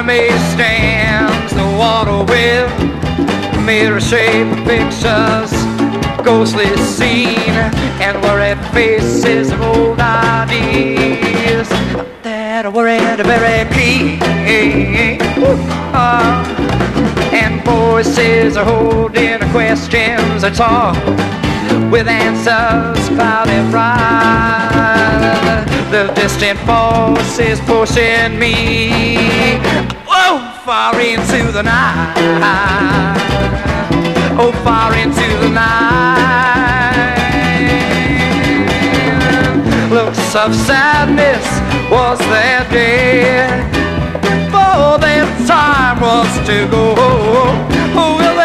me stands the water with mirror shape pictures, ghostly scene, and worried faces of old ideas that were at the very peak. And voices are holding questions that talk with answers clouded bright. The distant force is pushing me, oh, far into the night. Oh, far into the night. Looks of sadness was their day, for their time was to go. Oh,